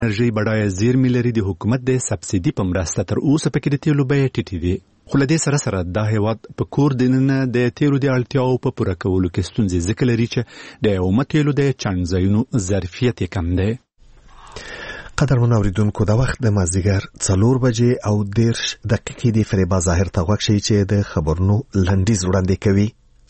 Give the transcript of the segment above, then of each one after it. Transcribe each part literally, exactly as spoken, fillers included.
انرژي بډایه زیرمې لري. د حکومت د سبسیدي په مرسته تر اوسه پکې د تیلو بیې ټیټې دي، خو له دې سره سره دا هیواد په کور دننه د تیلو د اړتیاو په پوره کولو کې ستونزې ځکه لري چې د عمومي تیلو د چاڼځایونو ظرفیت یې کم دی. قدرمن اوریدونکو، د وخت د مازدیګر څلور بجې او دېرش دقیقې د فریبا ظاهر ته غوږ شئ چې د خبرونو لنډیز وړاندې کوي.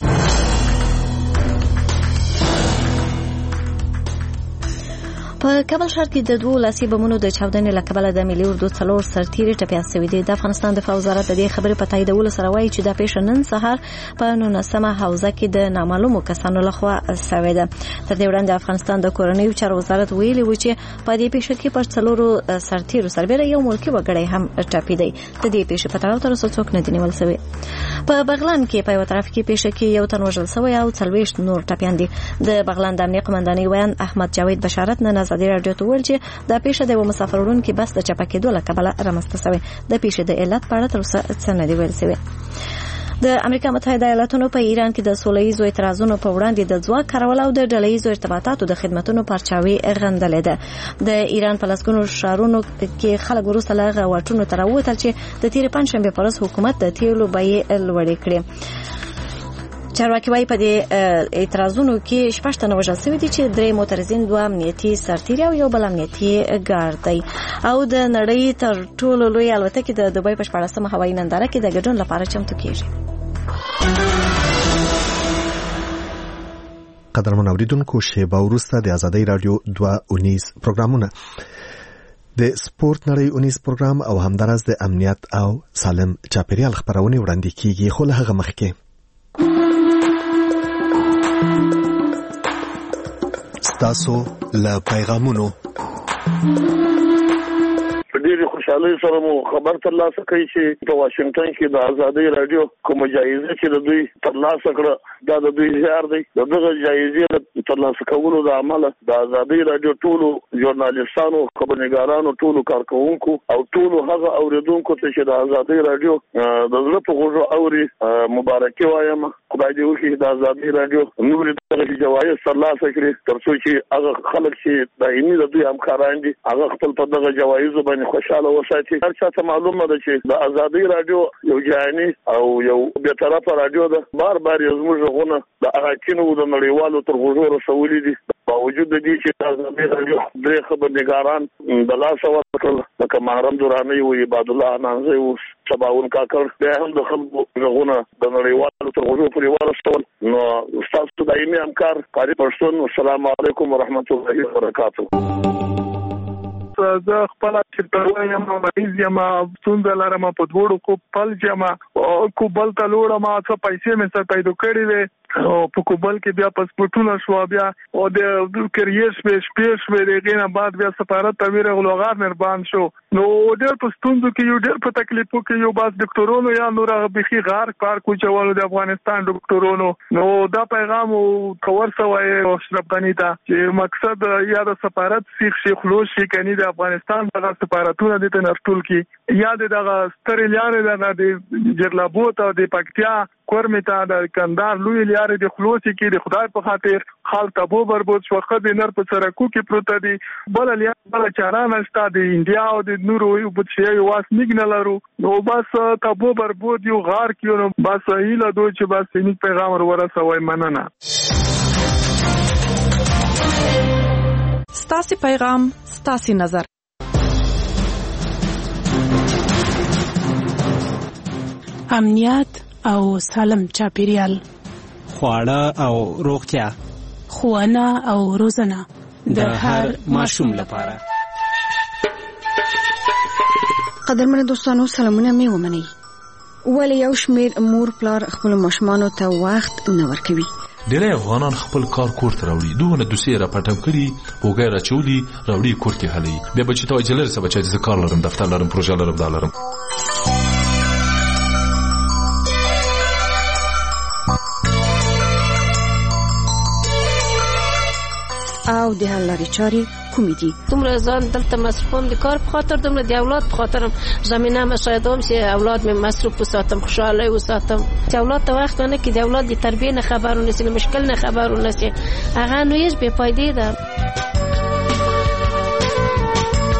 په کابل ښار کې د دوه لاسي بمونو د چاودنې له کبله د ملي اردو څلور سرتیري ټپیان شوي دي. د افغانستان دفاع وزارت د دې خبرې په تاییدولو سره وایي چې دا پیښه نن سهار په نولسمه حوزه کې د نامعلومو کسانو لخوا شوې ده. تر دې وړاندې افغانستان د کورنیو چارو وزارت ویلي و چې په دې پیښه کې پر څلورو سرتیرو سربېره یو ملکي وګړی هم ټپي دی. د دې پیښې په تړاو تر اوسه څوک نه دي نیول شوي. په بغلان کې په یو ترافیکي پیښه کې یو تن وژل شوی او څلوېښت نور ټپیان دي. د بغلان د امنیه قمندانۍ ویاند احمد جاوید بشارت نن ازادي راډیو ته وویل چې دا پیښه د یو مسافر وړونکي بس د چپه کېدو له کبله رامنځته شوې. د پیښې د علت په اړه تر اوسه څه نه دي ویل شوي. د امریکا متحده ایالاتونو په ایران کې د سولهییزو اعتراضونو په وړاندې د ځواک کارول او د ډلهییزو ارتباطاتو د خدماتو پرچاوي غندلې ده. د ایران په لسګونو ښارونو کې خلک وروسته له هغه واټونو ته راووتل چې د تېرې پنجشنبې په ورځ حکومت د تیلو بیې لوړې کړې. چارواکي وايي په دې اعتراضونو کې شپږ تنه وژل شوي دي چې درې معترضین، دوه امنیتي سرتیري او یو بل امنیتي ګارد دی. او د نړۍ تر ټولو لوی الوتکې د دوبۍ په شپاړسمه هوایي ننداره کې د ګډون لپاره چمتو کېږي. قدرمن اوریدونکو، شیبه وروسته د ازادۍ راډیو دوه اونیز پروګرامونه، د سپورت نړۍ اونیز پروګرام او همدارس د امنیت او سالم چاپیریال خبرونه وړاندې کیږي. خو له هغه مخکې ستاسو له پیغامونو ډېر خوشاله سره مو خبر ترلاسه کړي چې په واشنگټن کې د ازادۍ راډیو کوم جایزه چې د دوی ترلاسه کړه دا د دوی زیار دی. دغه جایزې ترلاسه کولو د عمله د ازادۍ راډیو ټولو ژورنالیستانو، خبرنګارانو، ټولو کارکوونکو او ټولو هغه اوریدونکو ته چې د ازادۍ راډیو د زړه په غوږو اوري مبارکي وایم. خدای دې وکړي د ازادۍ راډیو نورې دغه جوایز ترلاسه کړي تر څو چې هغه خلک چې دایمي د دوی همکاران دي هغه خپل په دغه جوایزو باندې خوشاله وساتي. هر چا ته معلومه ده چې د ازادۍ راډیو یو جهاني او یو بې طرفه راډیو ده. بار بار یې زموږ غوږونه د اراکینو د نړیوالو تر غوږو رسولي دي. باوجود د دې چې د ازادۍ راډیو درې خبرنګاران د لاسه ورکړل، لکه محرم دراني و، عباد الله انانزی و، سباون کاکړ، بیا هم د خلکو غوږونه د نړیوالو تر غوږو پورې ورسول. نو ستاسو دایمي همکار قاری پښتون، السلام علیکم ورحمت الله وبرکاته. زه خپل چې یم مریض یم، ستونزه لرم په دوړو کو پل یم کو بل ته لوړم، څه پیسې مې سره پیدا کړې وې او په کوبل کې بیا پاسپورتونه شو، بیا او د کریش به شپې شوې دغه نه بعد بیا سفارت ته ورغلو غار نربان شو. نو ډېر په ستونزو کې یو ډېر په تکلیفو کې یو باز ډاکټرونو یا نور بخي غار کار کوچولو د افغانستان ډاکټرونو. نو دا پیغام کور سوای اشرف غنی ته چې مقصد یا د سفارت سیخ شیخ لوشي کني د افغانستان دغه سفارتونه د تنرټول کې یا دغه ستر لارې دغه د جرلابوت او د پکتیا کورمتا د کندهار لوی لارې د خلوصي کې د خدای په خاطر خال تبو بربود شو، خد نر په سرکو کې پروت دي. بل لیا بل چارانه شته د انډیا او د نورو یو بت شي واس نګنه لرو. نو بس تبو بربود یو غار کې نو بس هیله دوی چې بس نیک پیغام ورسوي. مننه. ستاسو پیغام، ستاسو نظر. امنیت او سالم چاپیریال، خواړه او روغتیا، ښوونه او روزنه د هر ماشوم لپاره. قدرمن دوستانو، سلامونه مې ومنئ. ولی یو شمیر مور پلار خپل ماشومانو ته وخت نه ورکوي. ډېری افغانان خپل کار کور ته راوړي، دوه دوسیه را پټم کړي، هوګای را چولي راوړي کور کې حلي. بیا بچی ته اجازه لري چې زه کار لرم، دفتر لرم، پروژه لرم، دا لرم. او د حل لارې چارې کومې دي؟ دومره ځان دلته مصروفم د کار په خاطر، دومره د اولاد په خاطرم زمینه مشاهدوم چې اولاد مې مصروف وساتم، خوشاله وساتم. چې اولاد ته وخت ونه کې د اولاد د تربیې نه خبرونه سي، مشکل نه خبرونه سي، هغه نو هیڅ بې فایده ده.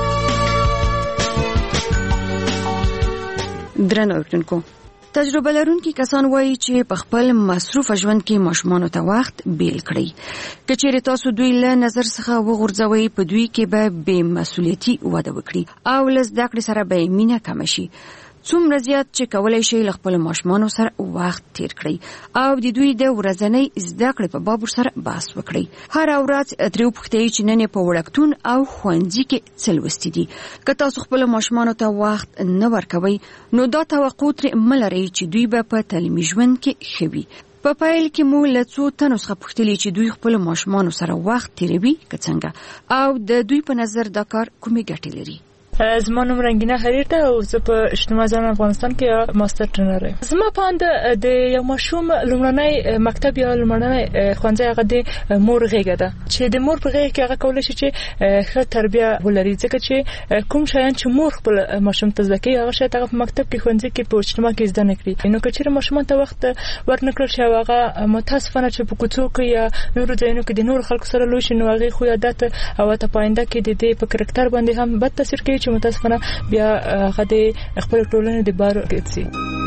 درنو اوریدونکو، تجربه لرونکي کسان وایي چې په خپل مصروف ژوند کې ماشومانو ته وخت بیل کړئ. که چیرې تاسو دوی له نظر څخه وغورځوئ، په دوی کې به بې مسؤلیتي وده وکړي او له زده کړې سره به مینه کمه شي. څومره زیات چې کولای شي له خپل ماشومانو سره وخت تیر کړئ او د دوی د ورځنۍ زده کړې په باب سره بحث وکړئ. هر ورځ ترې وپوښتئ چې نن په وړکتون او ښوونځي کې څه لوستي دي. که تاسو خپل ماشومانو ته وخت نه ورکوئ، نو دا توقع ترې مه لرئ چې دوی به په تعلیمي ژوند کې ښه وي. په پیل کې مو له څو تنو څخه پوښتلي چې دوی خپل ماشومانو سره وخت تیروي که څنګه، او د دوی په نظر دا کار کومې ګټې لري. زما نوم رنگینه حریر ده او زه په اجتماع ځان افغانستان کې ماستر ټرینر یم. زما په اند د یو ماشوم لومړنی مکتب یا لومړنی ښوونځی هغه د مور غېږه ده چې د مور په غېږ کې هغه کولی شي چې ښه تربیه ولري، ځکه چې کوم شیان چې مور خپل ماشوم ته زده کوي هغه شاید هغه په مکتب کې ښوونځي کې په اجتماع کې زده نه کړي. نو که چېرې ماشومان ته وخت ورنکړل شي او هغه متاسفانه چې په کوڅو کې یا نورو ځایونو کې د نورو خلکو سره لوی شي، نو هغې خو عادت او حتی په آینده کې د دې په کرکټر باندې هم بد تاثیر کوي چې متاسفانه بیا هغه د خپل ټولنې د بار ګرځي.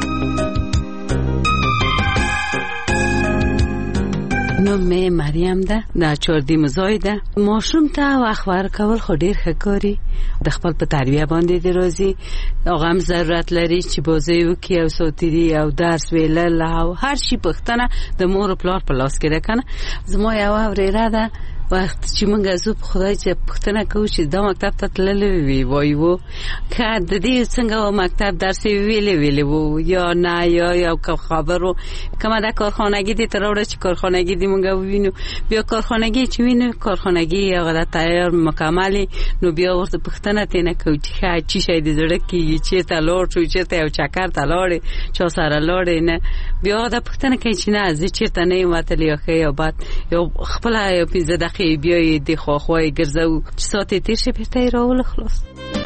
نوم مې مریم ده، د چوردی مزای ده. ماشوم ته وخت ورکول خو ډیر ښه کاری، د خپل په تربیه باندې د روزي هغه هم ضرورت لري چې بازی وکړي او سوتیری او درس ویل او هر شي پښتنه د مور او پلار په لاس کې ده کنه. زما یو ورېره ده وخت چې موږ زو په خدای چې پښتنه کوو چې دا مکتب ته تللی وي وایو که د دې څنګه و مکتب درس ویلې ویلې وو یا نه یا یو خبرو کومه د کارخانګي دې تر وړه چې کارخانګي دې موږ وینو، بیا کارخانګي چې وینو کارخانګي هغه د تیار مکملي، نو بیا ورته پښتنه تنه کوي چې چی شي دې زړه کې چې ته لور شو چې ته یو چکر ته لاړې چا سره لاړې نه، بیا د پښتنه کوي چې نه زه چیرته نه یم وتلی یا خې یا بعد یو خپل یو پنځه دقیقې بیایی دی خواهی گرزه و چه ساعتی تیر شه بیرته راول خلاص.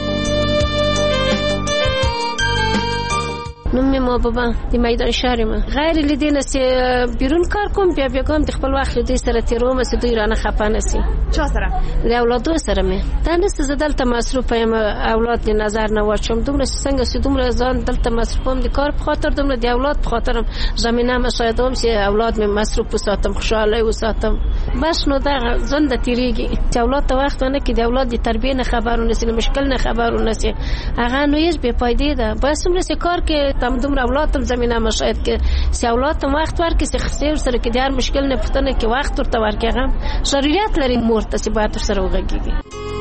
نوم مې محبوبه د میدان شهر ما غیر لیدین است بیرون کار کوم، بیا بیا کوم د خپل وخت له دې سره تیروم چې دوی رانه خپه نسی. چا سره؟ د اولادو سره مې دا نست زه دلته مصروف یم، اولاد د نظر نه واچوم دومره څنګه چې دومره ځان دلته مصروفم د کار په خاطر، دومره د اولاد په خاطرم زمينه مساعدوم چې اولاد مې مصروف وساتم، خوشاله وساتم. بس نو دا ځان د تیریږي چې اولاد ته وخت نه کې د اولاد د تربیه نه خبرونه نسی، مشکل نه خبرونه نسی، هغه نو هیڅ بے فائدې ده. بس موږ سې کار کې تم دومره اولاد تم زمينه مشاهد کې سي اولاد تم وخت ورکې سي خسر سره کې د هر مشکل نه پښتنه کې وخت ورته ورکې غم ضرورت لري مور ته سي باید سره وغږیږي.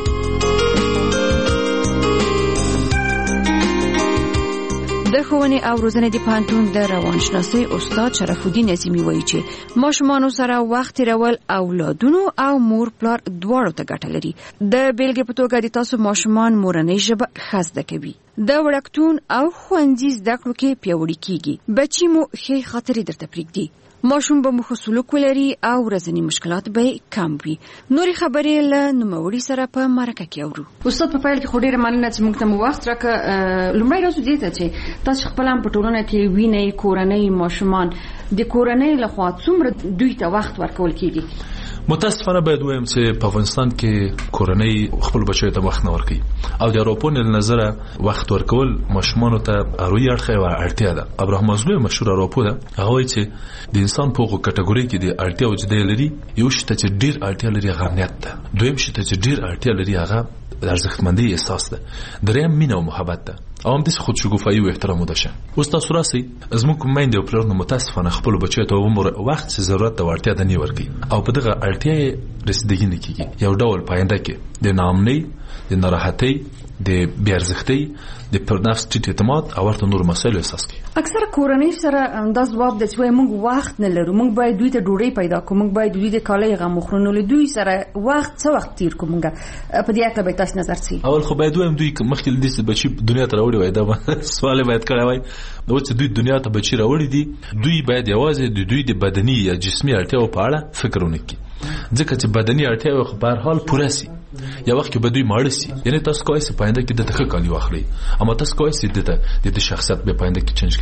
د ښوونې او روزنې د پوهنتون د روانشناسۍ استاد شرف الدین عظیمي وایي چې ماشومانو سره وخت تیرول اولادونو او مور پلار دواړو ته ګټه لري. د بیلګې په توګه د تاسو ماشومان مورنۍ ژبه ښه زده کوي، د وړکتون او ښوونځي زده کړو کې پیاوړي کیږي، بچي مو ښې خاطرې درته پرېږدي، ماشوم به مو ښه سلوک ولري او ورځني مشکلات به کم وي. نورې خبرې له نوموړي سره په مرکه کې اورو. استاد په پیل کې خو ډېره مننه چې موږ ته مو وخت راکړ. لومړی راځو دې ته چې تاسو خپل هم په ټولنه کې وینئ کورنۍ ماشومان د کورنۍ لخوا څومره دوی ته وخت ورکول کیږي؟ متاسفانه باید وایم چې په افغانستان کې کورنۍ خپل بچو ته وخت نه ورکوي او د اروپا له نظره وخت ورکول ماشومانو ته اړوي اړخه او اړتیا ده. ابراهیم مازلو مشهور اروپا ده، هغه وایي چې د انسان په هغه کټګوري کې د اړتیا او جدي لري، یو شته چې ډیر اړتیا لري هغه امنیت ده، دویم شته چې ډیر اړتیا لري هغه ارزښتمندي احساس ده، دریم مینه او محبت ده او هم د خودشګوفایي او احترام وده. اوس تاسو راسي زموږ کومېند او پلان متاسفانه خپل بچو ته عمر وخت چې ضرورت او اړتیا ده نه ورګي او په دغه اړتیا رسیدګي نه کیږي. یو ډول پاینده کې د نامنۍ، د ناراحتۍ، د بیارزښتۍ، د پرنفس ټیټ اعتماد او ورته نور مسایل احساس کوي. اکثر کورنۍ سره دا ځواب د چې موږ وخت نه لرو، موږ باید دوی ته ډوډۍ پیدا کوو، موږ باید دوی د کالای غو مخرونو له دوی سره وخت څه وخت تیر کوو. موږ په دې اړه به تاسو نظر څه؟ اول خو باید وایم دوی مخکې د دې بچي دنیا ته راوړي وای دا سوال باید کړی وای نو چې دوی دنیا ته بچي راوړي دي، دوی باید یوازې د دوی د بدني یا جسمي اړتیاو په اړه فکر وکړي، ځکه چې بدني اړتیاو خو په هر حال پوره سي یا وخت کې به دوی ماړ سي. یعنی تاسو کوی سي پاینده کې د تخ کالی واخلي، اما تاسو کوی سي د د شخصیت به پاینده کې چنج کی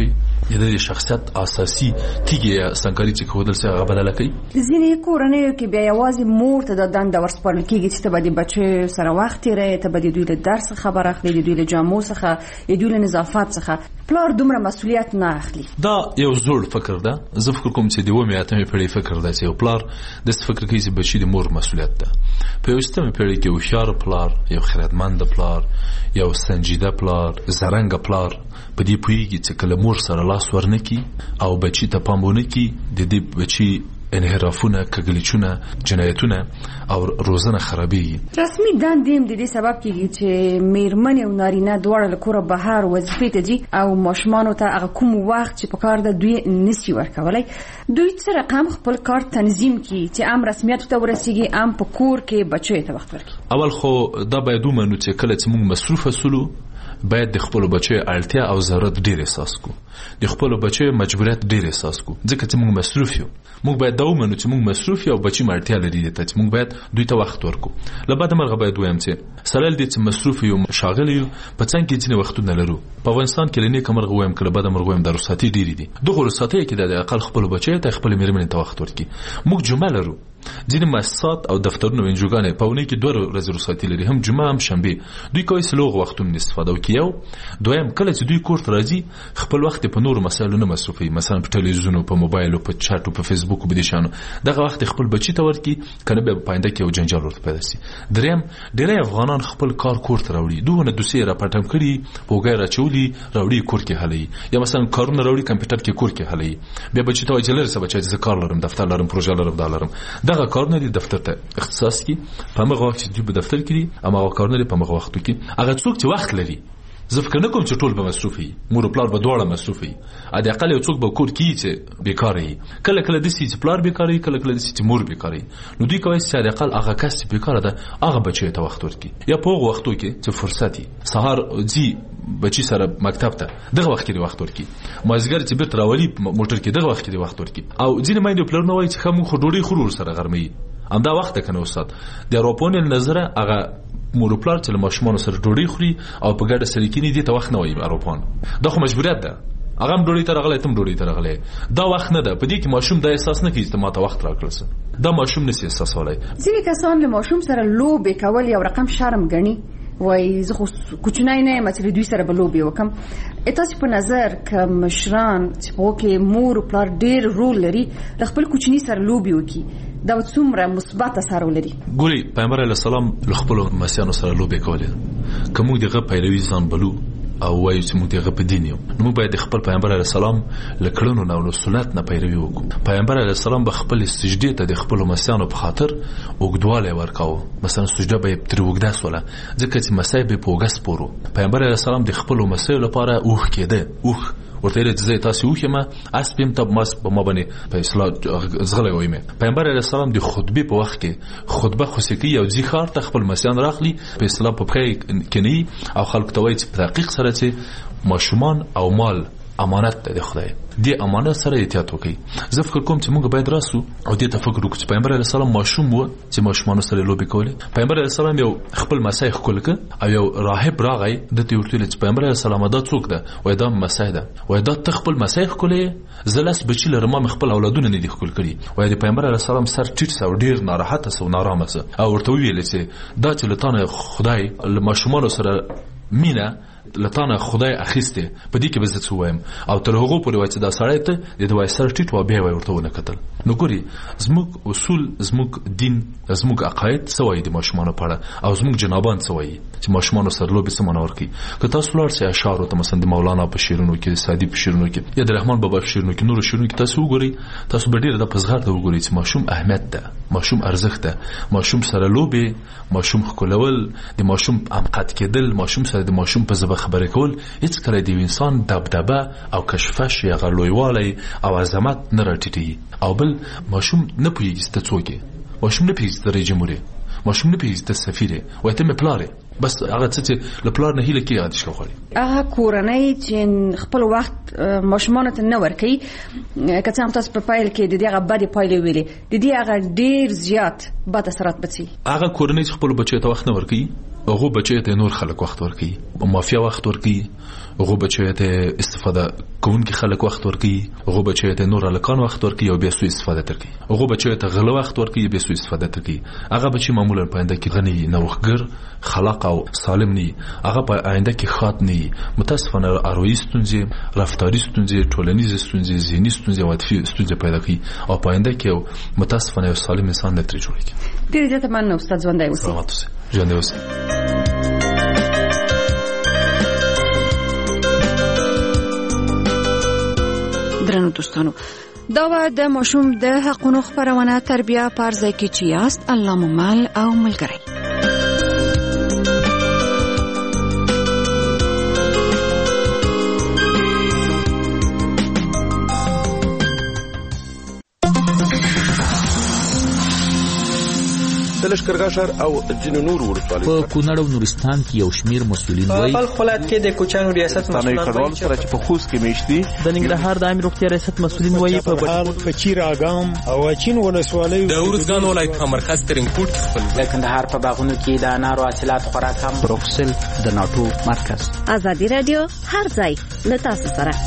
د شخصیت اساسي تیګه څنګه چې کودل څه هغه بدل کوي. ځینې کورنۍ کې بیا یوازې مور ته د دنده ورسپارل کیږي چې ته به د بچو سره وخت تیرې، ته به د دوی له درس خبر اخلي، د دوی له جامو څخه، د دوی له نظافت څخه. پلار دومره مسؤلیت نه اخلي. دا یو زوړ فکر ده. زه فکر کوم چې د ومه اتمه پیړۍ فکر ده چې یو پلار د فکر کوي چې بچی د مور مسؤلیت ده. په یوستمه پیړۍ کې یو خيار پلار، یو خیرتمند پلار، یو سنجیده پلار، زرنګ پلار په دې پویږي چې کله مور سره لاس ورنکي او بچی ته پامونه کی د دې بچی انحرافونه، کګلیچونه، جنایتونه او روزنه خرابي. رسمي دندې د دې سبب کیږي چې میرمن او نارینه دواړه له کوره بهر وظیفې ته ځي او ماشومان ته هغه کوم وخت چې په کار ده دوی نشي ورکولای. دوی څه رقم خپل کار تنظیم کړي چې ام رسمیت ته ورسیږي، ام په کور کې بچو ته وخت ورکړي. اول خو دا باید ومنو چې کله چې موږ مصروف اسولو باید د خپل بچو اړتیا او ضرورت ډیر احساس کو، د خپل بچو مجبوریت ډیر احساس کو. ځکه چې موږ مصروف یو، موږ باید دا ومنو چې موږ مصروف یو او بچی اړتیا لري ته چې موږ باید دوی ته وخت ورکو. لبعد مرغه باید وایم چې سره دې چې مصروف یو، شاغل یو، په څنګه کې ځینې وختونه لرو. په افغانستان کې لنی کمرغه وایم کله بعد مرغه وایم د رخصتي ډیر دي. دغه رخصتي کې د اقل خپل بچو ته خپل میرمن ته وخت ورکي. موږ جمعه لرو، ځینې مؤسسات او دفترونه او انجوګانې په ونې کې دوه ورځې رخصتي لري، هم جمعه هم شنبه. دوی کوي سلوغ وختونه استفاده وکړي. دویم کله چې دوی کور ته راځي خپل وخت په نور مسایلو نه مصرفوي، مثلا په ټلویزیون او په موبایل او په چات او په فیسبوک او په دې شانو. دغه وخت خپل بچی ته ورکي کنه به پاینده کې او جنجال ورته پیدا شي. دریم ډېری افغانان خپل کار کور ته راوړي، دوه دوسیه را پټم کړي، پوګای را چولي راوړي کور کې حلي، یا مثلا کارونه راوړي کمپیوټر کې کور کې حلي. بیا بچی ته اجازه سبا چې کار لرم، دفتر لرم، پروژه لرم، دا لرم. دغه کارونه دي دفتر ته اختصاص کی په هغه وخت چې دوی په دفتر کې دي، اما هغه کارونه په هغه وخت کې هغه څوک چې وخت لري. زه فکر نه کوم چې ټول به مصروف وي، مور پلار به دواړه مصروف وي. ا دې اقل یو څوک به کور کې چې بیکار وي، کله کله د سې پلار بیکار وي، کله کله د سې مور بیکار وي. نو دوی کوي چې اقل هغه کس چې بیکار ده هغه بچي ته وخت ورکړي، یا په هغه وختو کې چې فرصت وي سهار ځي بچی سره مکتب ته دغه وخت کې وخت ورکړي، مازیګر چې بیرته راولي موټر کې دغه وخت کې وخت ورکړي. او ځینې مایندې پلار نه وایي چې خمو خو ډوډۍ خورور سره غرمې امدا وخت کنه استاد د اروپون نظر هغه مور پلار چې ماشومان سره ډوډۍ خوري او په ګډه سره کینی دي ته وخت نه وایي اروپون. دا خو مجبوریت ده، هغه ډوډۍ ته راغلی تم ډوډۍ ته راغلی، دا وخت نه ده. په دې کې ماشوم دا احساس نه کوي چې ما ته وخت راکړل، دا ماشوم نشي احساسولای. ځینې کسان له ماشوم سره لوبې کول یو رقم شرم ګڼي، وای زه خو کوچنی نه یم چې دوی سره به لوبې وکم. تاسو په نظر که مشران چې په کې مور او پلار ډېر رول لري د خپل کوچنی سره لوبې وکړي دا څومره مثبت اثر ولري؟ ګوري پیغمبر علیه السلام له خپل مسیانو سره لوبې کولې. که موږ دغه پیروي ځان بلو او وایو چې موږ دغه په دین یو، نو موږ باید خپل پیغمبر علیه السلام له کړنو او له سنت نه پیروي وکړو. پیغمبر علیه السلام به خپل سجدې ته د خپل مسیانو په خاطر اوږدوالی ورکاوه، مثلا سجده به یې ترې اوږده سوله ځکه چې مسیح به په اوږه سپور و. پیغمبر علیه السلام د خپلو مسیحو لپاره اوښ کېده، اوښ ورته یې زه تاسو وخت ما اسپم ته ماس په ما باندې په اصلاح زغله وایمه. پیغمبر علیه السلام د خطبه په وخت کې خطبه خوسکی او ځخار ته خپل مسیان راخلی په اصلاح په پخې کني او خلق ته وایي چې په دقیق سره چې ماشومان او مال امانت ده خدای دې امانت سره احتیاط وکړي. زه فکر کوم چې موږ باید راسو او دې ته فکر وکړو چې پیغمبر علیه السلام ماشوم و چې ماشومان سره لوبې کولې. پیغمبر علیه السلام یو خپل مسیح خلک او یو راهب راغی د دې ورته چې پیغمبر علیه السلام دا څوک ده وای دا مسیح ده وای دا خپل مسیح کولې زلاس بچی لرم خپل اولادونه نه دي خپل کړي وای د پیغمبر علیه السلام سر ټیټ سو ډیر ناراحت سو نارامه سو او ورته ویل چې دا چې لتانه خدای ماشومان سره مینا لتانه خدای اخیسته په دې کې به زه وایم او تر هغه پورې وای چې دا سړی ته د دوی سره ټیټ و به ورته ونه کتل. نو ګوري زموږ اصول زموږ دین زموږ عقاید سوای د ماشومان په اړه او زموږ جنابان سوای چې ماشومان سره لوبي سمونه ورکی. که تاسو لار سي اشعار او مثلا د مولانا په شیرونو کې سعدي په شیرونو کې یا د رحمان بابا په شیرونو کې نور شیرونو کې تاسو وګوري تاسو به ډیر د پزغار ته وګوري چې ماشوم اهمیت ده ماشوم ارزښت ده ماشوم سره لوبي ماشوم خلول د ماشوم امقات کېدل ماشوم سره د ماشوم په زبه خبرې کول هیڅ کله د انسان دبدبه او کشفش یا غلویوالی او عظمت نه راټیټي او بل ماشوم نه پوهیږي څه څوک ماشوم نه پوهیږي د رئیس جمهور ماشوم نه پوهیږي د سفیر وای ته مې پلار بس هغه څه لپاره نه هیله کې یاد شو خوري هغه کورنۍ چې خپل وخت ماشومان ته نه ورکي کته هم تاسو په پایل کې د دې هغه باندې پایلې ویلې د دې هغه ډیر زیات بد اثرات بچي. هغه کورنۍ خپل بچو ته وخت نه ورکي هغه بچی ته نور خلک وخت ورکي مافیا وخت ورکي هغه بچی ته استفاده کوونکي خلک وخت ورکي هغه بچی ته نور الکان وخت ورکي او بیا سوء استفاده ترکي هغه بچی ته غلو وخت ورکي بیا سوء استفاده ترکي هغه بچی معمولا په آینده کې غني نوښتګر خلاق او سالم ني هغه په آینده کې خاط ني متاسفانه اروي ستونزې رفتاري ستونزې ټولنیز ستونزې ذهني ستونزې او عاطفي ستونزې پیدا کوي او په آینده کې متاسفانه یو سالم انسان نه ترې جوړيږي. ډېر زیات مننه استاد ژوندی اوسئ. سلامات اوسئ. ژوندی اوسئ. درنو دوستانو، دا و د ماشوم د حقونو خبرونه تربیه پرځای کې چې یاست الله مو مل او ملګری. د لشکرګاه او ځینو نورو ولسوالیو په کونړ او نورستان کې یو شمیر مسؤلین وایي په خپل ولایت کې د کوچانو ریاست مسؤلین وایي چې په خوست کې میشتي د ننګرهار د عامه روغتیا ریاست مسؤلین وایي په بهار په چیر اګام او چین ولسوالیو د ورزګان ولایت په مرکز ترینکوټ خپل د کندهار په باغونو کې د انارو حاصلات خوراک هم بروکسل د ناتو مرکز. ازادي رادیو هر ځای له تاسو سره.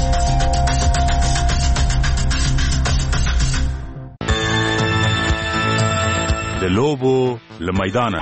د لوبو لمیدانه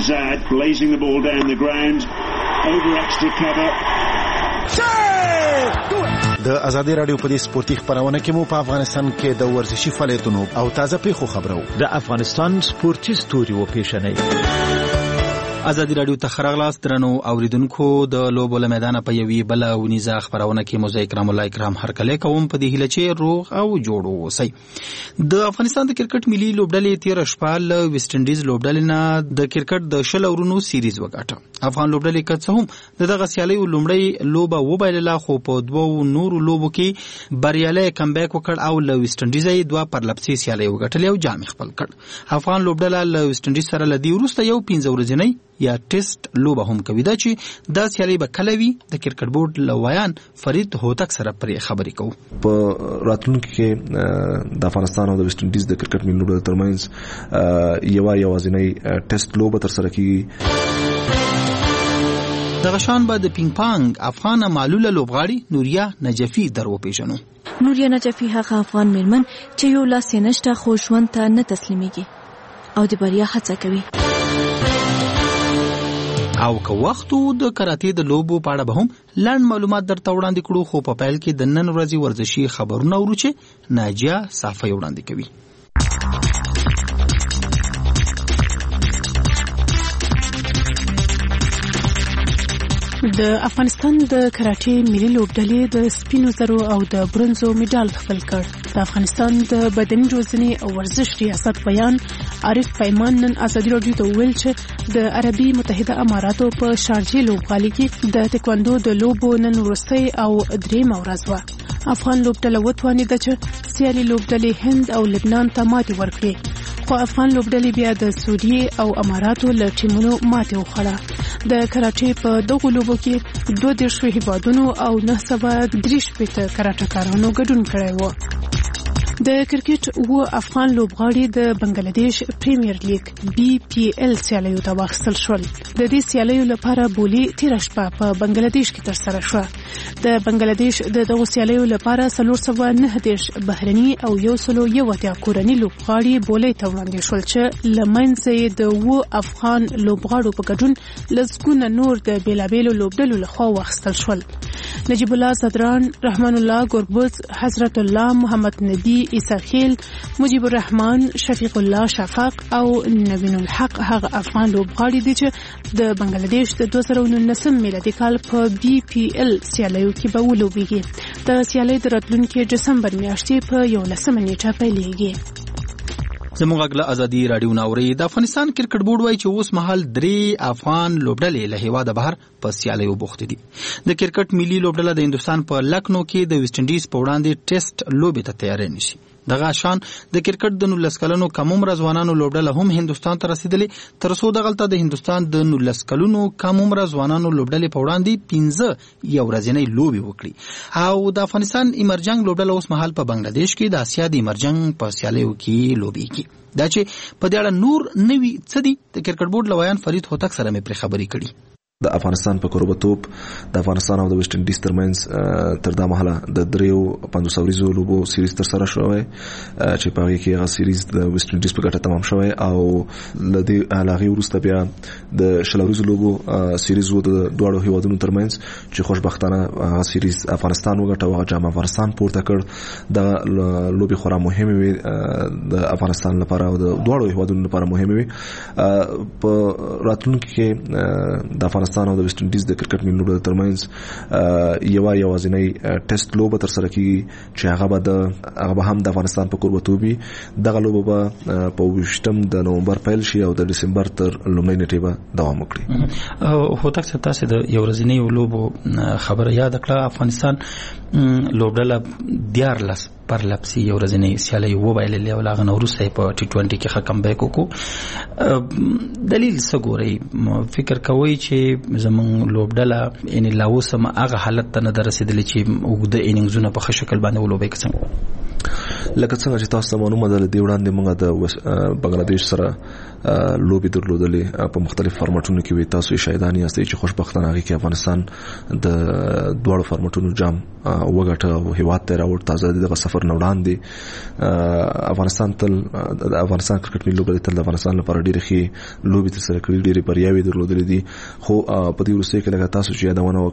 د ازادي رادیو په دې سپورتي خبرونه کې مو په افغانستان کې د ورزشي فعالیتونو او تازه پیښو خبرو د افغانستان سپورتي ستوري و پیښنې. ازادي رادیو ته خراغلاس درنو اوریدونکو د لوبو له میدان په یوې بل ونیزه خبرونه کې موزه کرام الله کرام هر کله کوم په دې هله چې روغ او جوړ اوسئ. د افغانستان د کرکټ ملي لوبډلې تیر شپه له ویسټ انډیز لوبډلې نه د کرکټ د شل اورونو سیریز وګاټه. افغان لوبډلې کڅ هم د دغه سیالۍ لومړی لوبه وبایلله خو په دوو نورو لوبو کې بریالي کمبیک وکړ او له ویسټ انډیز دوه پرلپسې سیالۍ وګټلې او جام خپل کړ. افغان لوبډله له ویسټ انډیز سره لدی وروسته یو پنځه ورځې یا ټیسټ لوبه هم کوي دا چې دا سیالي به کله وي د کرکټ بورډ لویان فرید هوتک سره پرې خبرې کوو. په راتلونکي کې د افغانستان او د ویسټ انډیز د کرکټ ملي لوبډلو ترمنځ یو یوازینی ټیسټ لوبه تر سره کیږي. دغه شان به د پینګ پانګ افغان معلوله لوبغاړي نوریا نجفی درو پیژنو. نوریا نجفی هغه افغان میرمن چې یو لاس نشته خو ژوند ته نه تسلیمیږي او د بریا هڅه کوي. او که وختو د کراته د لوبو په اړه به هم لاند معلومات درته وړاندې کړو خو په پیل کې د نن ورځې ورزشي خبرونه ورو چې ناجیه صافی وړاندې کوي. د افغانستان د کراټي ملي لوبډلې د سپینو زرو او د برونزو میډال خپل کړ. د افغانستان د بدني روزنې او ورزش ریاست بیان عارف پیمان نن ازادي رادیو ته ویل چې د عربي متحده اماراتو په شارجه لوبغالي کې د تکواندو د لوبو نن وروستۍ او درېیمه ورځ وه. افغان لوبډله وتوانېده چې سیالي لوبډلې هند او لبنان ته ماتې ورکړي خو افغان لوبډلې بیا د سعودي او اماراتو له ټیمونو ماتې وخوړه. د کراټي په دغو لوبو کې دوه دېرش هیوادونو او نه سوه درې شپېته کراټهکارانو ګډون کړی و. د کرکټ و افغان لوبغاړي د بنگلاديش پریمیر لیګ بي پی ایل سیالیو ته واخیستل شول. د دې سیالیو لپاره بولی تیر شپه په بنگلاديش کې ترسره شوه. د بنگلاديش د دغو سیالیو لپاره څلور سوه نه دېرش بهرني او یو سلو یو اتیا کورني لوبغاړي بولۍ ته وړاندې شول چې له منځه یې د و افغان لوبغاړو په ګډون لسګونه نور د بیلابیلو لوبډلو لخوا واخیستل شول. نجیب الله صدران، رحمان الله ګوربز، حضرت الله محمد نبی عیساخیل، مجیب الرحمن، شفیق الله شفاق او نوین الحق هغه افغان لوبغاړي دي چې د بنگلاديش د دوه زره نولس میلادي کال په بي پی ایل سیالیو کې به ولوبېږي. د سیالۍ د راتلونکي دسمبر میاشتې په یولسمه نیټه پیلېږي. زموږ غږ ازادي رادیو ناوري. د افغانستان کرکټ بورډ وایي چې اوس مهال درې افغان لوبډلې له هیواده بهر په سیالیو بوخت دي. د کرکټ ملي لوبډله د هندستان په لکنو کې د ویسټ انډیز په وړاندې ټیسټ لوبې ته تیاری نیسي. دغه شان د کرکټ د نولس کلنو کم عمر ځوانانو لوبډله هم هندستان ته رسیدلې تر څو دغلته د هندستان د نولس کلنو کم عمر ځوانانو لوبډلې په وړاندې پنځه یو ورځنۍ لوبي وکړي او د افغانستان ایمرجنګ لوبډله اوس مهال په بنگلاديش کې د اسیا د ایمرجنګ په سیالیو کې لوبي کوي. دا چې په دې اړه نور نوي څه دي د کرکټ بورډ لویان فرید هوتک سره مې پر خبري کړي. د افغانستان په کوربتوب د افغانستان او د ویسټ انډیز ترمنځ تر دا مهاله د دریو پنځوس اوریزو لوبو سیریز تر سره شوی چې په هغه کې هغه سیریز د ویسټ انډیز په ګټه تمام شوی او لدی هغه وروسته بیا د شل اوریزو لوبو سیریز و د دوه هیوادونو ترمنځ چې خوشبختانه هغه سیریز افغانستان وګټه او جام افغانستان پورته کړ. د لوبي خورا مهمه وي د افغانستان لپاره او د دوه هیوادونو لپاره مهمه وي. په راتلونکي کې د افغانستان او د ویسټ انډیز د کرکټ ملي لوبډلو ترمنځ یو یوازینی ټیسټ لوبه تر سره کیږي چې هغه به د هغه به هم د افغانستان په کوربتوب وي. دغه لوبه به په ویشتم د نومبر پیل شي او د دسمبر تر لومړۍ نیټې به دوام وکړي. هوتک صاحب تاسو د یو ورځنۍ لوبو خبره یاد کړه. افغانستان لوبډله دیارلس پر لپسی یو ورځنۍ سیالي وبایللې او لاغه نورسته په ټي ټوئنټي کې ښه کم بیک وکړو. دلیل څه ګوري؟ فکر کوي چې زمون لوبډله ان لاوسم هغه حالت ته نه رسیدلې چې وګړه اننګزونه په ښه شکل باندې ولوبې کړي. لکه څنګه چې تاسو معلومه ده د وړاندې موږ د بنگلاديش سره لوبي درلودلې په مختلف فارمټونو کې وي. تاسو شاهدان یاستئ چې خوشبختانه هغه کې افغانستان د دوه فارمټونو جام وګټه او هیواد ته راوړ. تازه دغه سفر نه وړاندې افغانستان تل د افغانستان کرکټ ملي لوبډله تل د افغانستان لپاره ډېرې ښې لوبي تر سره کړې ډېرې بریاوې درلودلې دي. خو په دې وروسته کې لکه تاسو چې یادونه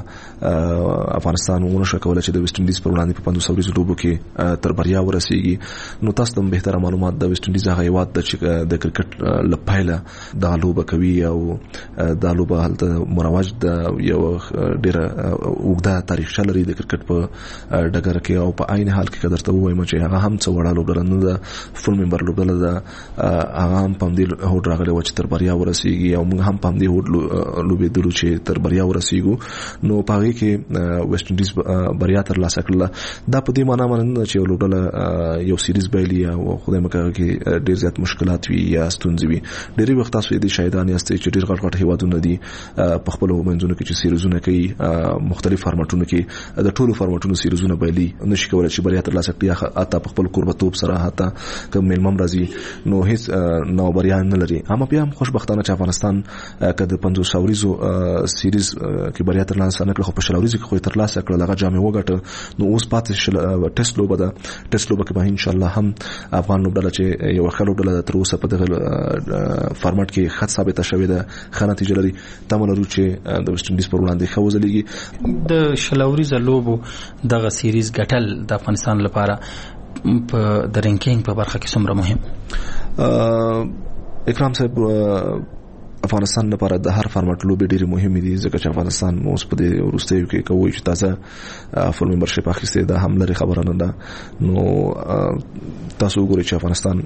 وکړه افغانستان ونه شو کولای چې د ویسټ انډیز پر وړاندې په پنځوس اوریزو لوبو کې تر بریا ورسیږي. نو تاسو د بهتره معلومات د ویسټ انډیز هغه هیواد چې د کرکټ لپاره د لوبه کوي او د لوبه هلته مروج د یو ډېر اوږده تاریخ لري د کرکټ په ډګر کې او په عین حال کې قدرته وایم چې هغه هم څو وړه لوبډله نه ده فل ممبر لوبډله ده. هغه هم په دې هوډ راغلی و چې تر بریا ورسیږي او موږ هم په دې هوډ لوبې درو چې تر بریا ورسیږو. نو په هغه کې ویسټ انډیز بریا تر لاسه کړله. دا په دې معنی باندې چې لوبډله یو سیریز بایلی او خدای مکه کې ډیر زیات مشکلات وي یا ستونزې وي. ډېری وخت تاسو دې شاهدان یاستئ چې ډیر غټ غټ هیوادونه دي په خپل منځونو کې چې سیریزونه کوي مختلف فارمټونو کې د ټولو فارمټونو سیریزونه بایلی نشي کولای چې بریا تر لاسه کړي. اته په خپل قربتوب سره حتی کوم ملمم راځي نو هیڅ نو بریا نه لري. هم بیا خوشبختانه چې افغانستان کده پنځوس اوریزو سیریز کې بریا تر لاسه نه کړ خو په شل اوریزو کې خو تر لاسه کړل هغه جام وګټه. نو اوس پاتې ټیسټ لوبه ده. ټیسټ لوبه کې به ان شاء الله هم افغان لوبډله چې یو ښه لوبډله تر اوسه په دغه فارمټ کې ښه ثابته شوې ده ښه نتیجه لري. تمه لرو چې د ویسټ انډیز پر وړاندې ښه وځلېږي. د شل اوریزه لوبو دغه سیریز ګټل د افغانستان لپاره په د رینکینګ په برخه کې څومره مهم؟ اکرام صاحب افغانستان لپاره د هر فارمټ لوبې ډېرې مهمې دي ځکه چې افغانستان اوس په دې وروستیو کې کوي چې تازه فل ممبرشپ اخیستې ده هم لري خبره نه ده. نو تاسو وګورئ چې افغانستان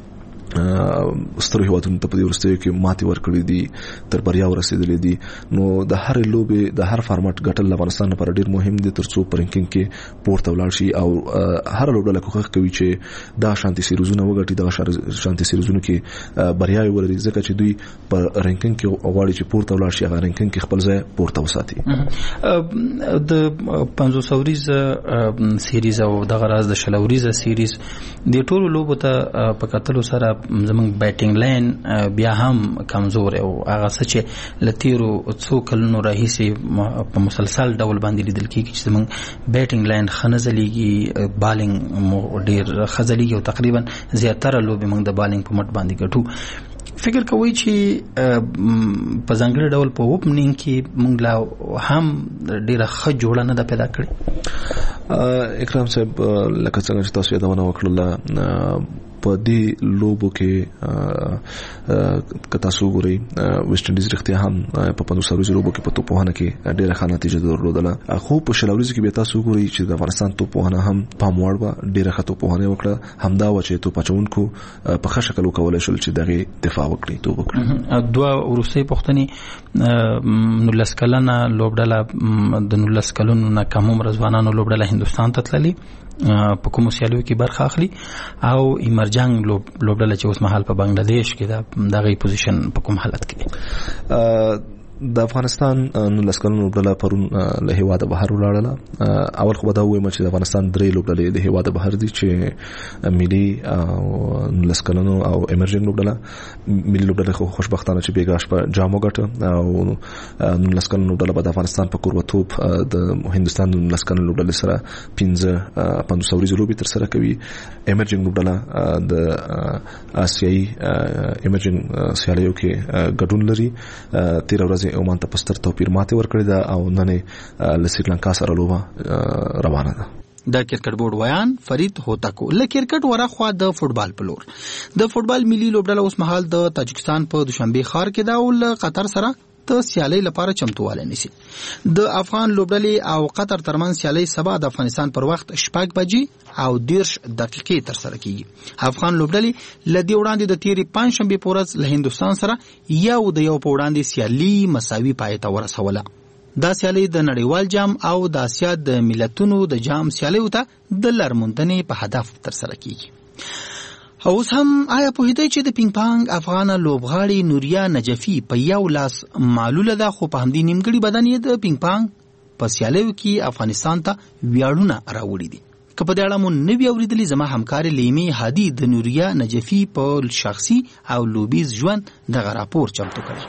ستر هیوادونو ته په دې وروستیو کې ماتې ورکړې دي تر بریا ورسېدلې دي. نو د هر لوبې د هر فارمټ ګټل افغانستان لپاره ډېر مهم دي تر څو په رینکینګ کې پورته ولاړ شي او هر لوبډله کوښښ کوي چې دا شانتي سیریزونه وګټي د شانتي سیریزونو کې بریا ولري ځکه چې دوی په رینکینګ کې غواړي چې پورته ولاړ شي هغه رینکینګ کې خپل ځای پورته وساتي. د پنځوس اوریزه سیریز او دغه راز د شل اوریزه سیریز د ټولو لوبو ته په کتلو سره زمونږ بیټینګ لاین بیا هم کمزور او هغه څه چې لتیرو څو کلونو راهیسې په مسلسل ډول باندې لیدل کېږي چې زمونږ بیټینګ لاین ښه نه ځلېږي بالینګ مو ډېر ښه ځلېږي او تقریبا زیاتره لوبې موږ د بالینګ په مټ باندې ګټو. فکر کوي چې په ځانګړي ډول په اوپننګ کې موږ لا هم ډېره ښه جوړه نه ده پیدا کړې. اکرام صاحب لکه څنګه چې تاسو یادونه وکړله په دې لوبو کې کتا سو ګوري ویسټ انډیز رښتیا هم په پنځوس اوریزو لوبو کې په توپوهنه کې ډېره ښه نتیجه درلودله. خو په شل اوریزو کې بیا تاسو ګوري چې د افغانستان توپوهنه هم پام وړ وه ډېره ښه توپوهنه وکړه. همدا و چې توپ اچوونکو په ښه شکل وکولی شول چې دغې دفاع وکړي توپ وکړي. دوه وروستۍ پوښتنې نولس کلنه لوبډله د نولس کلونو نه کم عمره ځوانانو لوبډله هندوستان ته تللې په کوم سیالیو کې برخه اخلي او ایمرجنګ لوبډله چې اوس مهال په بنگلاديش کې دا دغه پوزیشن په کوم حالت کې دی؟ د افغانستان نو لسکلونو لوبډله پرون له هیواده بهر ولاړله. اول خو دا وایم چې د افغانستان درې لوبډلې د هیواده بهر دي چې ملي او لسکلونو او ایمرجنګ لوبډله. ملي لوبډله خو خوشبختانه چې بیګاش په جامو ګټه او نو لسکلونو لوبډله د افغانستان په کوربتوب د هندستان نو لسکلونو لوبډله سره پنځه پنځه سوري لوبي تر سره کوي. ایمرجنګ لوبډله د آسیایي ایمرجنګ سیالیو کې ګډون لري. تیر ورځ عمان ته پستر توپیر ماته ورکړی دا او نن له سریلانکا سره لوبه روانه ده. د کرکټ بورډ ویان فرید هوتاکو له کرکټ ورخوا د فوتبال په لور د فوتبال ملي لوبډله اوس مهال د تاجکستان په دوشنبه ښار کې دا او قطر سره د سیالي لپاره چمتواله نیسي. د افغان لوبډلې او قطر ترمن سیالي سبا د افغانستان پر وخت شپږ بجې او دیرش دقیقې تر سره کیږي. افغان لوبډلې لدی وړاندې د تیری پنځشنبه په ورځ له هندستان سره یو د یو په وړاندې سیالي مساوي پای ته ورسوله. دا سیالي د نړیوال جام او د اسیا د ملتونو د جام سیالي ته د لرموندنې په هدف تر سره کیږي. اوس هم آیا په هدي چې د پینګ پانګ افغان لوبغاړي نوریا نجفی په یو لاس معلوله ده خو په همدې نیمګړي بدن یې د پینګ پانګ په سیالیو کې افغانستان ته ویاړونه راوړي دي. که په دې اړه مو نوی اوریدلی زما همکار لیمی هادي د نوریا نجفی په شخصي او لوبیز ژوند دغه راپور چمتو کړی.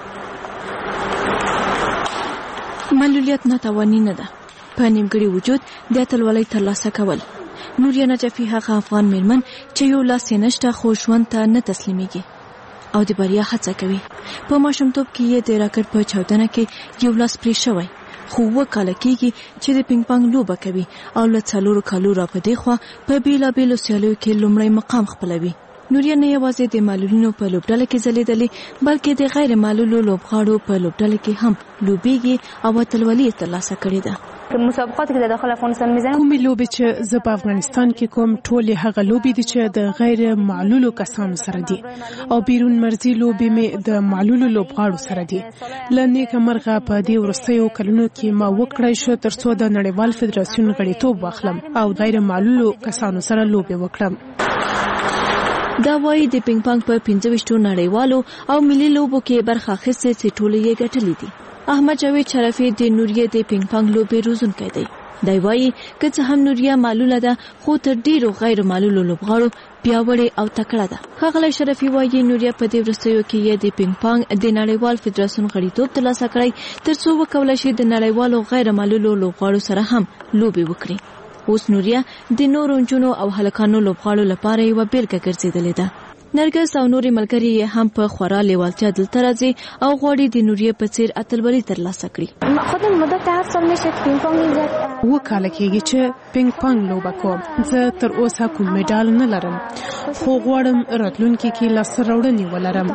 معلولیت ناتوانی نه ده په نیمګړي وجود د اتلولۍ ترلاسه کول. نوریا نجفی هغه افغان میرمن چې یو لاس یې نشته خو ژوند ته نه تسلیمیږي او د بریا هڅه کوي. په ماشومتوب کې یې د راکټ په چاودنه کې یو لاس پرې شوی خو اووه کاله کېږي چې د پینګ پانګ لوبه کوي او له څلورو کالو را په دې خوا په بېلابېلو سیالیو کې لومړی مقام خپلوي. نوریا نه یوازې د معلولینو په لوبډله کې ځلېدلې بلکې د غیر معلولو لوبغاړو په لوبډله کې هم لوبېږي او اتلولي یې ترلاسه کړې ده. مسابقات کې د داخل افغانستان میزان کومې لوبې چې زه په افغانستان کې کوم ټولې هغه لوبې دي چې د غیر معلولو کسانو سره دي او بیرون مرزي لوبې مې د معلولو لوبغاړو سره دي. له نیکه مرغه په دې وروستیو کلونو کې ما وکړای شو ترڅو د نړیوال فدراسیون غړیتوب واخلم او غیر معلولو کسانو سره لوبې وکړم. دا وایي د پینګ پانګ په پنځه ویشتو نړیوالو او ملي لوبو کې برخه اخیستې چې ټولې یې ګټلې دي. احمد جاوید شرفی د نوریا د پینګ پانګ لوبې روزونکی دی. دی وایي که څه هم نوریا معلوله ده خو تر ډیرو غیر معلولو لوبغاړو پیاوړې او تکړه ده. ښاغلی شرفی وایي نوریا په دې وروستیو کې یې د پینګ پانګ د نړیوال فدراسیون غړیتوب ترلاسه کړی ترڅو وکولی شي د نړیوالو غیر معلولو لوبغاړو سره هم لوبې وکړي. اوس نوریا د نورو نجونو او هلکانو لوبغاړو لپاره یوه بیلګه ګرځېدلې ده. نرګس او نورې ملګري یې هم په خورا لیوالتیا دلته راځي او غواړي د نوریا په څیر اتلولي ترلاسه کړي. خودم مدت هر سال میشه پینګ پانګ اووه کاله کېږي چې پینګ پانګ لوبه کوم. زه تر اوسه کوم میډال نه لرم خو غواړم راتلونکي کې لاسته راوړنې ولرم.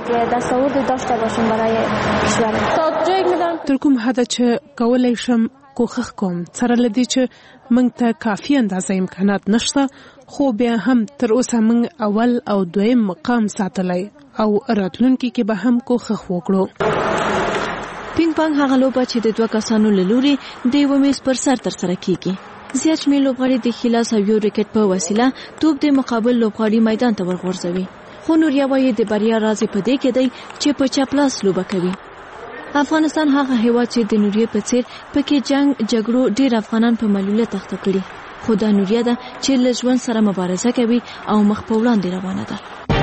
تر کوم حده چې کولی شم کوښښ کوم سره لدی چې موږ ته کافي اندازه امکانات نشته خو بیا هم تر اوسه موږ اول او دویم مقام ساتلی او راتلونکي کې به هم کوښښ وکړو. پینګ پانګ هغه لوبه چې د دوه کسانو له لوري د یوه میز پر سر ترسره کیږي. زیات شمېر لوبغاړي د ښي لاس او یو ریکټ په وسیله توپ د مقابل لوبغاړي میدان ته ورغورځوي. خو نوریا وایي د بریا راز په دې کې دی چې په چپ لاس لوبه کوي. افغانستان هغه هیواد چې د نوریا په څیر پکې جنگ جګړو ډیر افغانان په معلولیت اخته کړي خو دا نوریا ده چې له ژوند سره مبارزه کوي او مخ په وړاندې روانه ده.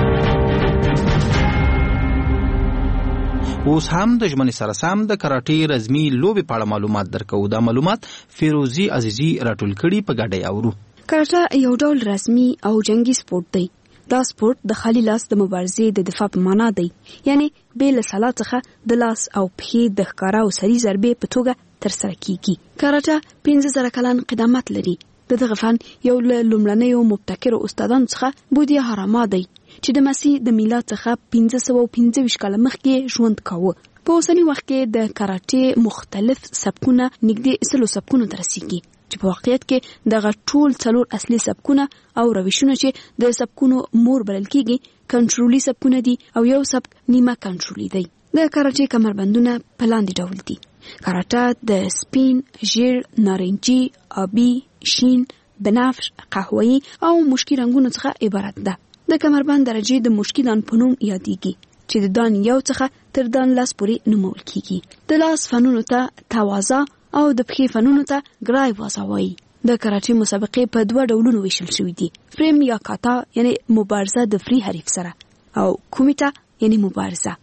اوس هم د ژمنې سره سم د کراټې رزمي لوبې په اړه معلومات درکو. دا معلومات فیروزي عزیزي راټول کړي په ګډه یاورو. کراټه یو ډول رسمي او جنگي سپورت دی. دا سپورت د خالي لاس د مبارزې د دفاع په معنا دی، یعنی بې له سلا څخه د لاس او پښې د ښکاره او سري ضربې په توګه ترسره کیږي. کراټه پنځه زره کلن قدامت لري. د دغه فن یو له لومړنیو مبتکرو استادانو څخه بودیه هراما دی چې د مسیح د میلاد څخه پنځه سوه پنځه ویشت کاله مخکې ژوند کاوه. په اوسني وخت کې د کراټې مختلف سبکونه نږدې سلو سبکونو ته رسیږي چې په واقعیت کې دغه ټول څلور اصلي سبکونه او روشونه چې د سبکونو مور بلل کېږي کنټرولي سبکونه دي او یو سبک نیمه کنټرولي دی. د کراټې کمربندونه په لاندې ډول دي: کراټه د سپین، ژیړ، نارنجي، آبي، شین، بنفش، قهوه‌ای او مشکي رنگونو څخه عبارت ده. د کمربند درجه د مشکي دان په نوم یادېږي چې د دان یو څخه تر دان لاس پورې نومول کیږي. د لاس فنونو ته توازا او د پښې فنونو ته ګرای وازا وایي. د کراټي مسابقې په دوه ډولونو ویشل شوې دي. فریم یا کاتا یعنی مبارزه د فری حریف سره او کومیتا یعنی مبارزه.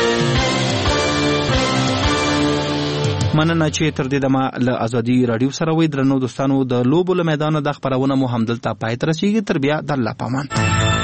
مننه چې تر دې دمه له ازادي رادیو سره وې. درنو دوستانو، د لوبو له میدان د خبرونه مو همدلته پای ته رسیږي. تر بیا د الله پامان.